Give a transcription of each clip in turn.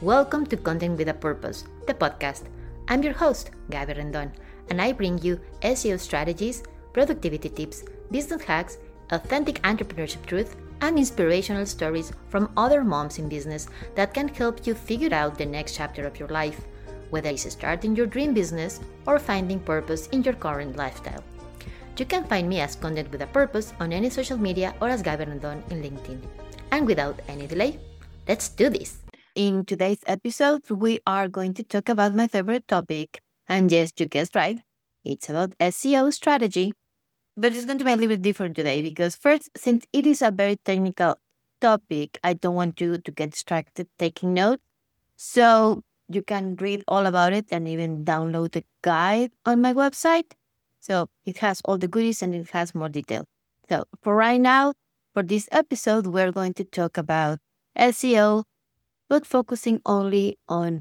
Welcome to Content with a Purpose, the podcast. I'm your host, Gaby Rendon, and I bring you SEO strategies, productivity tips, business hacks, authentic entrepreneurship truth, and inspirational stories from other moms in business that can help you figure out the next chapter of your life, whether it's starting your dream business or finding purpose in your current lifestyle. You can find me as Content with a Purpose on any social media or as Gaby Rendon in LinkedIn. And without any delay, let's do this. In today's episode, we are going to talk about my favorite topic. And yes, you guessed right. It's about SEO strategy. But it's going to be a little bit different today because first, since it is a very technical topic, I don't want you to get distracted taking notes. So you can read all about it and even download the guide on my website. So it has all the goodies and it has more detail. So for right now, for this episode, we're going to talk about SEO, but focusing only on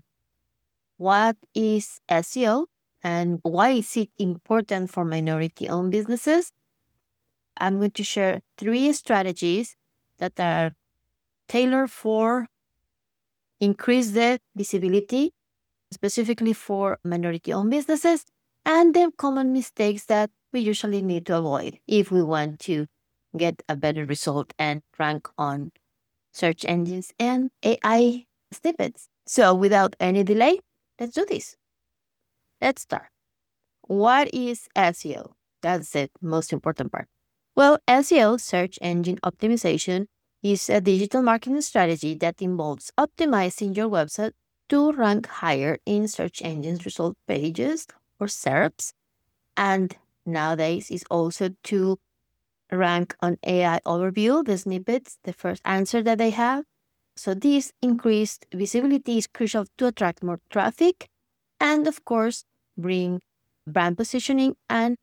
what is SEO and why is it important for minority-owned businesses. I'm going to share 3 strategies that are tailored for increase the visibility, specifically for minority-owned businesses, and the common mistakes that we usually need to avoid if we want to get a better result and rank on search engines and AI snippets. So without any delay, let's do this. Let's start. What is SEO? That's the most important part. Well, SEO, search engine optimization, is a digital marketing strategy that involves optimizing your website to rank higher in search engines result pages or SERPs. And nowadays is also to rank on AI overview, the snippets, the first answer that they have. So this increased visibility is crucial to attract more traffic and, of course, bring brand positioning and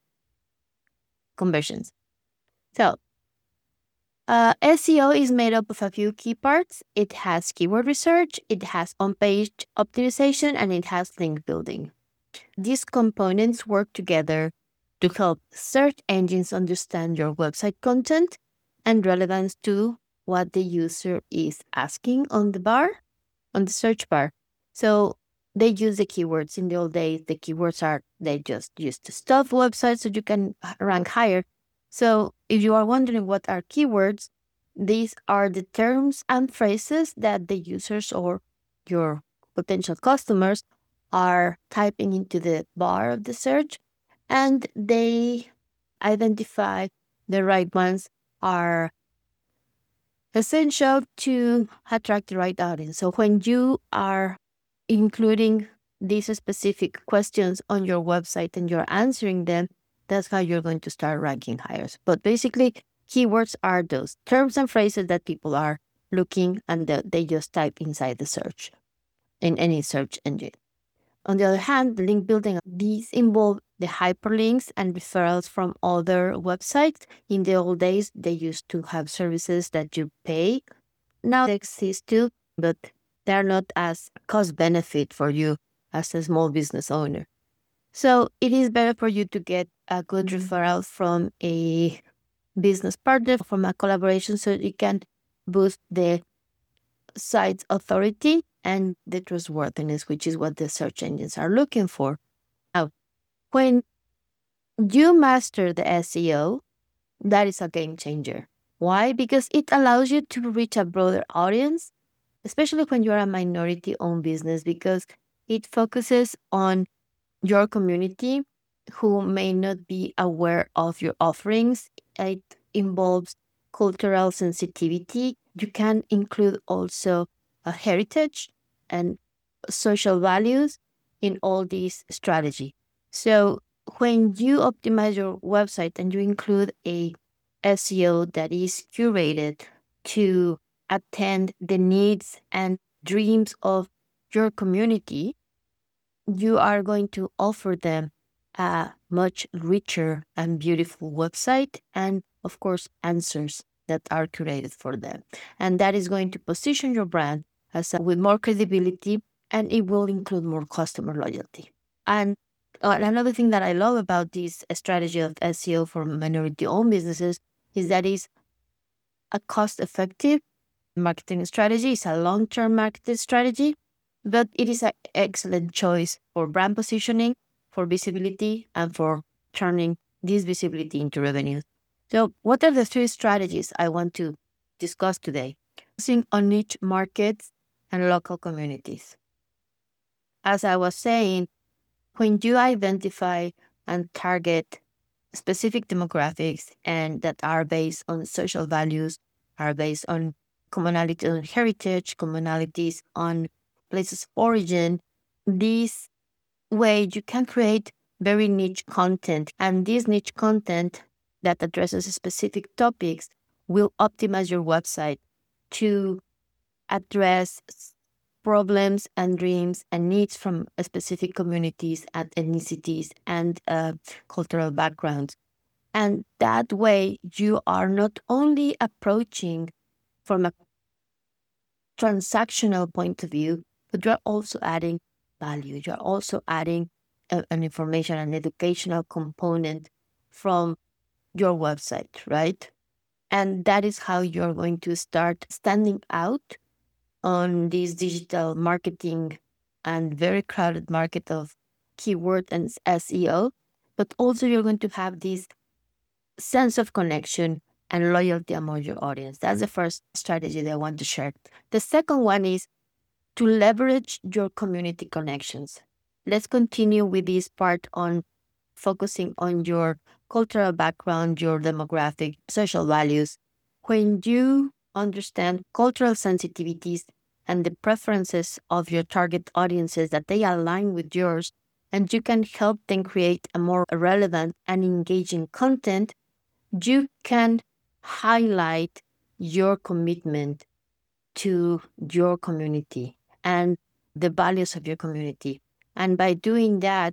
conversions. So SEO is made up of a few key parts. It has keyword research, it has on-page optimization, and it has link building. These components work together to help search engines understand your website content and relevance to what the user is asking on the search bar. So they use the keywords. In the old days, the keywords they just used to stuff websites so you can rank higher. So if you are wondering what are keywords, these are the terms and phrases that the users or your potential customers are typing into the bar of the search, and they identify the right ones are essential to attract the right audience. So when you are including these specific questions on your website and you're answering them, that's how you're going to start ranking higher. But basically, keywords are those terms and phrases that people are looking and they just type inside the search in any search engine. On the other hand, the link building, these involve the hyperlinks and referrals from other websites. In the old days, they used to have services that you pay. Now they exist too, but they're not as cost benefit for you as a small business owner. So it is better for you to get a good referral from a business partner, from a collaboration, so you can boost the site's authority and the trustworthiness, which is what the search engines are looking for. Now, when you master the SEO, that is a game changer. Why? Because it allows you to reach a broader audience, especially when you're a minority-owned business, because it focuses on your community who may not be aware of your offerings. It involves cultural sensitivity. You can include also a heritage and social values in all these strategy. So when you optimize your website and you include a SEO that is curated to attend the needs and dreams of your community, you are going to offer them a much richer and beautiful website and, of course, answers that are curated for them. And that is going to position your brand as with more credibility, and it will include more customer loyalty. And another thing that I love about this strategy of SEO for minority-owned businesses is that it's a cost-effective marketing strategy. It's a long-term marketing strategy. But it is an excellent choice for brand positioning, for visibility, and for turning this visibility into revenue. So, what are the three strategies I want to discuss today? Focusing on niche markets and local communities. As I was saying, when you identify and target specific demographics and that are based on social values, are based on commonality on heritage, commonalities on places of origin, this way you can create very niche content. And this niche content that addresses specific topics will optimize your website to address problems and dreams and needs from specific communities and ethnicities and cultural backgrounds. And that way, you are not only approaching from a transactional point of view, but you're also adding value. You're also adding an information, an educational component from your website, right? And that is how you're going to start standing out on this digital marketing and very crowded market of keyword and SEO. But also, you're going to have this sense of connection and loyalty among your audience. That's the first strategy that I want to share. The second one is to leverage your community connections. Let's continue with this part on focusing on your cultural background, your demographic, social values. When you understand cultural sensitivities and the preferences of your target audiences that they align with yours, and you can help them create a more relevant and engaging content, you can highlight your commitment to your community and the values of your community. And by doing that,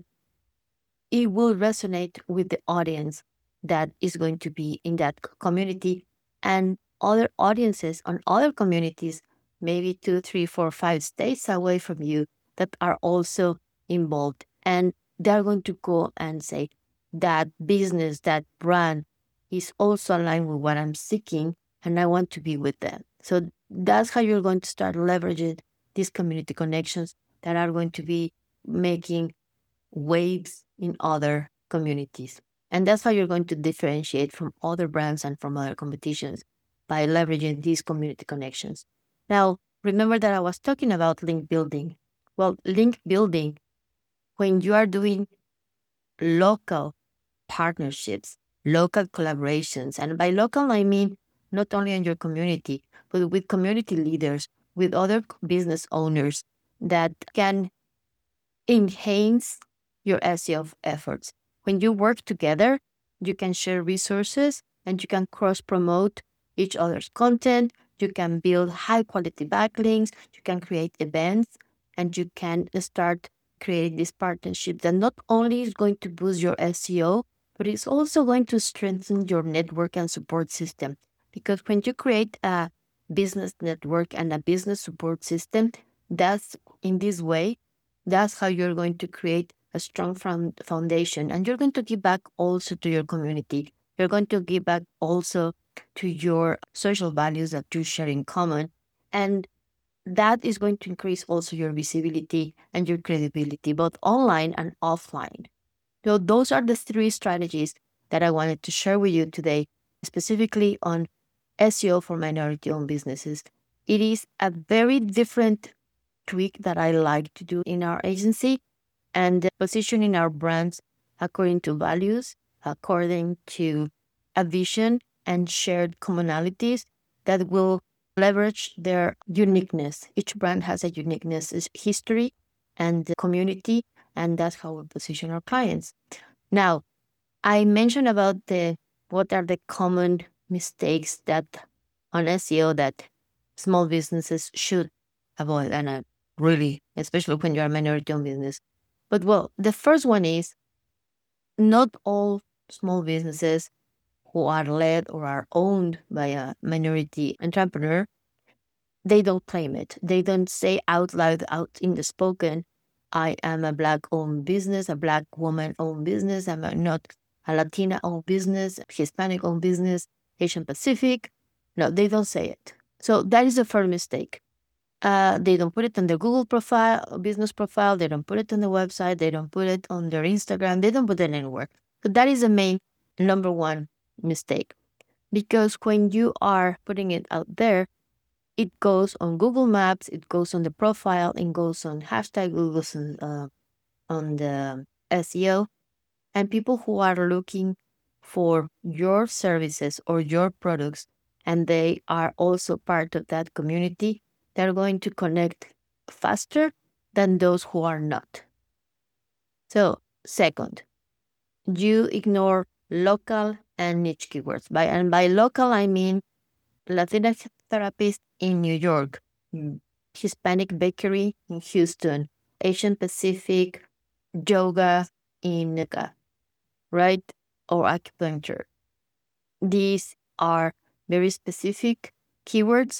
it will resonate with the audience that is going to be in that community and other audiences on other communities, maybe 2, 3, 4, 5 states away from you that are also involved. And they're going to go and say, that business, that brand is also aligned with what I'm seeking, and I want to be with them. So that's how you're going to start leveraging these community connections that are going to be making waves in other communities. And that's how you're going to differentiate from other brands and from other competitions by leveraging these community connections. Now, remember that I was talking about link building. Well, link building, when you are doing local partnerships, local collaborations, and by local, I mean not only in your community, but with community leaders, with other business owners that can enhance your SEO efforts. When you work together, you can share resources and you can cross promote each other's content. You can build high quality backlinks. You can create events and you can start creating this partnership that not only is going to boost your SEO, but it's also going to strengthen your network and support system. Because when you create a business network and a business support system, that's in this way that's how you're going to create a strong foundation. And you're going to give back also to your community. You're going to give back also to your social values that you share in common. And that is going to increase also your visibility and your credibility, both online and offline. So those are the three strategies that I wanted to share with you today, specifically on SEO for minority-owned businesses. It is a very different tweak that I like to do in our agency and positioning our brands according to values, according to a vision and shared commonalities that will leverage their uniqueness. Each brand has a uniqueness, history and community, and that's how we position our clients. Now, I mentioned about the what are the common mistakes that on SEO that small businesses should avoid, and really, especially when you're a minority-owned business. But well, the first one is not all small businesses who are led or are owned by a minority entrepreneur, they don't claim it. They don't say out loud, out in the spoken, I am a Black-owned business, a Black woman-owned business. Not a Latina-owned business, Hispanic-owned business, Asian Pacific. No, they don't say it. So that is the first mistake. They don't put it on their Google profile, business profile. They don't put it on the website. They don't put it on their Instagram. They don't put it anywhere. So that is the main number one mistake. Because when you are putting it out there, it goes on Google Maps, it goes on the profile, it goes on hashtag, it goes on the SEO. And people who are looking for your services or your products, and they are also part of that community, they're going to connect faster than those who are not. So, second, you ignore local and niche keywords. By local, I mean Latina therapist in New York, Hispanic bakery in Houston, Asian Pacific yoga in Nika, right? Or acupuncture. These are very specific keywords,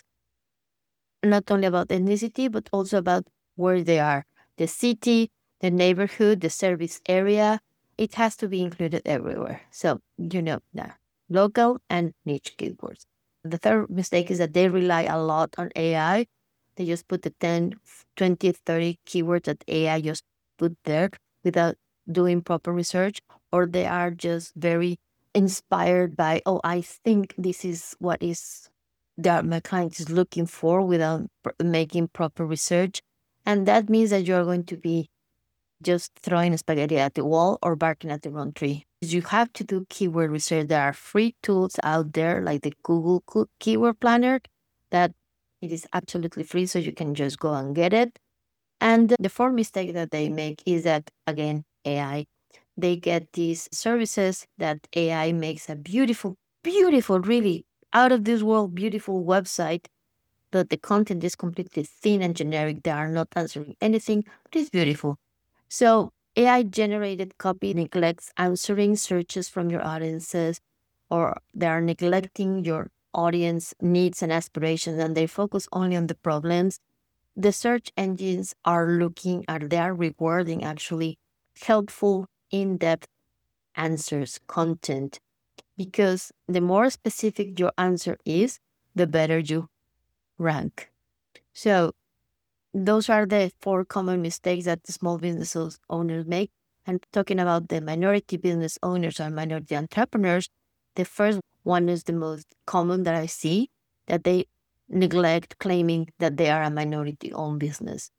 not only about ethnicity, but also about where they are. The city, the neighborhood, the service area, it has to be included everywhere. So, now local and niche keywords. The third mistake is that they rely a lot on AI. They just put the 10, 20, 30 keywords that AI just put there without doing proper research, or they are just very inspired by, oh, I think this is what is that my client is looking for without making proper research. And that means that you're going to be just throwing spaghetti at the wall or barking at the wrong tree. You have to do keyword research. There are free tools out there like the Google Keyword Planner that it is absolutely free, so you can just go and get it. And the fourth mistake that they make is that, again, AI. They get these services that AI makes a beautiful, beautiful, really out of this world, beautiful website, but the content is completely thin and generic. They are not answering anything, but it's beautiful. So AI generated copy neglects answering searches from your audiences, or they are neglecting your audience needs and aspirations, and they focus only on the problems. The search engines are they are rewarding actually helpful, in-depth answers, content, because the more specific your answer is, the better you rank. So those are the four common mistakes that the small business owners make. And talking about the minority business owners or minority entrepreneurs, the first one is the most common that I see, that they neglect claiming that they are a minority owned business.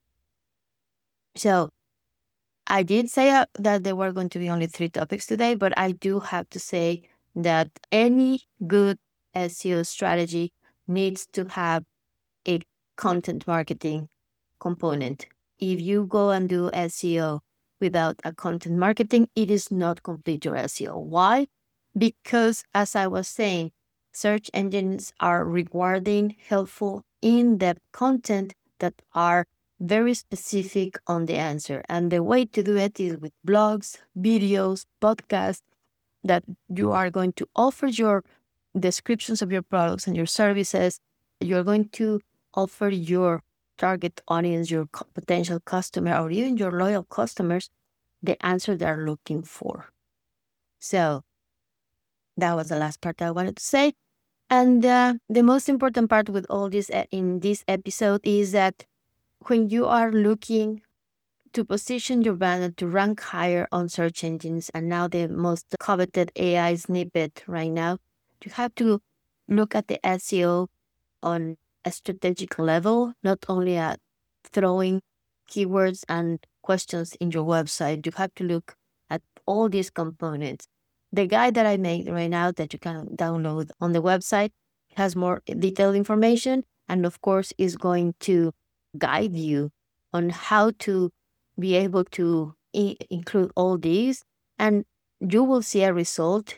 So I did say that there were going to be only 3 topics today, but I do have to say that any good SEO strategy needs to have a content marketing component. If you go and do SEO without a content marketing, it is not complete your SEO. Why? Because as I was saying, search engines are rewarding helpful, in-depth content that are very specific on the answer. And the way to do it is with blogs, videos, podcasts that you are going to offer your descriptions of your products and your services. You're going to offer your target audience, your potential customer, or even your loyal customers, the answer they're looking for. So that was the last part I wanted to say. And the most important part with all this in this episode is that when you are looking to position your brand and to rank higher on search engines, and now the most coveted AI snippet right now, you have to look at the SEO on a strategic level, not only at throwing keywords and questions in your website. You have to look at all these components. The guide that I made right now that you can download on the website has more detailed information, and of course is going to guide you on how to be able to include all these, and you will see a result.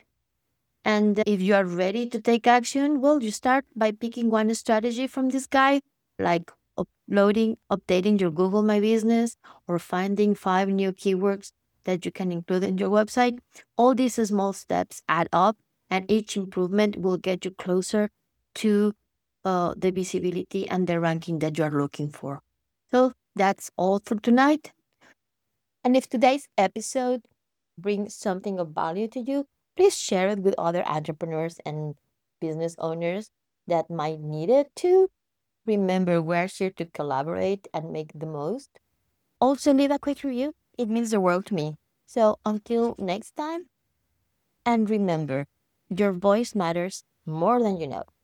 And if you are ready to take action, well, you start by picking one strategy from this guide, like updating your Google My Business, or finding 5 new keywords that you can include in your website. All these small steps add up, and each improvement will get you closer to the visibility and the ranking that you are looking for. So that's all for tonight. And if today's episode brings something of value to you, please share it with other entrepreneurs and business owners that might need it too. remember we're here to collaborate and make the most. Also, leave a quick review. It means the world to me. So until next time, and remember, your voice matters more than you know.